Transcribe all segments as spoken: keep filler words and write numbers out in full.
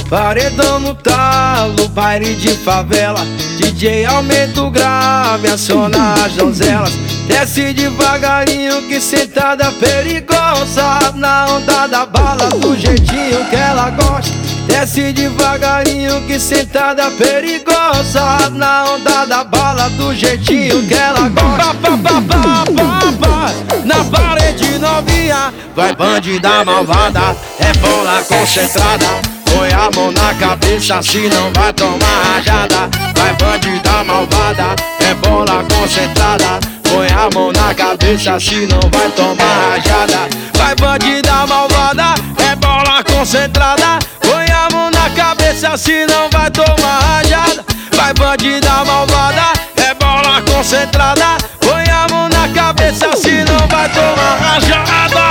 Paredão no talo, baile de favela, D J aumenta o grave, aciona as donzelas. Desce devagarinho que sentada perigosa, na onda da bala do jeitinho que ela gosta. Desce devagarinho que sentada perigosa, na onda da bala do jeitinho que ela gosta. Pa, pa, pa, pa, pa, na parede novinha, vai bandida malvada, é bola concentrada. Põe a mão na cabeça, se não vai tomar rajada. Vai bandida malvada, é bola concentrada. Põe a mão na cabeça, se não vai tomar rajada. Vai bandida malvada, é bola concentrada. Põe a mão na cabeça, se não vai tomar rajada. Vai bandida malvada, é bola concentrada. Põe a mão na cabeça, se não vai tomar rajada.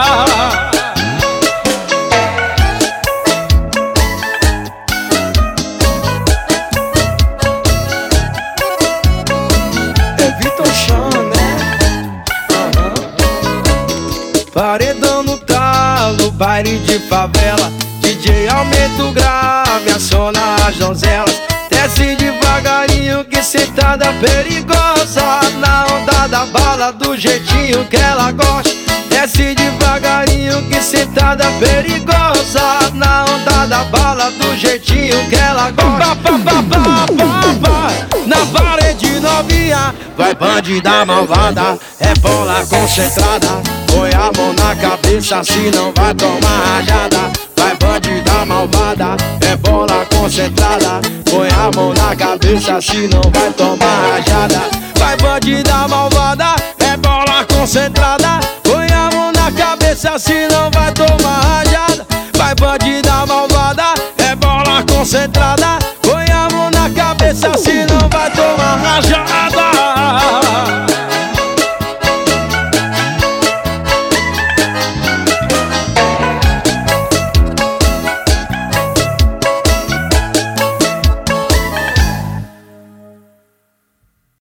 Paredão no talo, baile de favela, D J aumenta o grave, aciona as donzelas. Desce devagarinho que sentada perigosa, na onda da bala do jeitinho que ela gosta. Desce devagarinho que sentada perigosa, na onda da bala do jeitinho que ela gosta. Pa, pa, pa, pa, pa, pa, na parede novinha, vai bandida malvada, é bola concentrada. Põe a mão na cabeça, se não vai tomar rajada. Vai bandida malvada, é bola concentrada. Põe a mão na cabeça, se não vai tomar rajada. Vai bandida malvada, é bola concentrada. Põe a mão na cabeça, se não